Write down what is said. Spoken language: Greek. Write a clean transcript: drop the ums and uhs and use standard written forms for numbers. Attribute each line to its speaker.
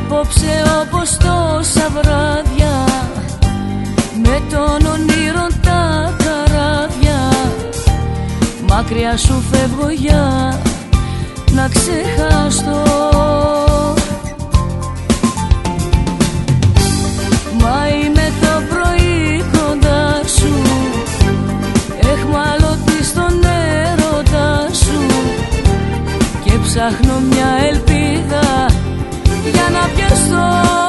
Speaker 1: απόψε όπως τόσα βράδια, με τον ονείρο τα καράβια, μακριά σου φεύγω για να ξεχαστώ. Μα είμαι το πρωί κοντά σου, εχμαλωτή στον έρωτα σου, και ψάχνω μια ελπίδα για να πιαστώ.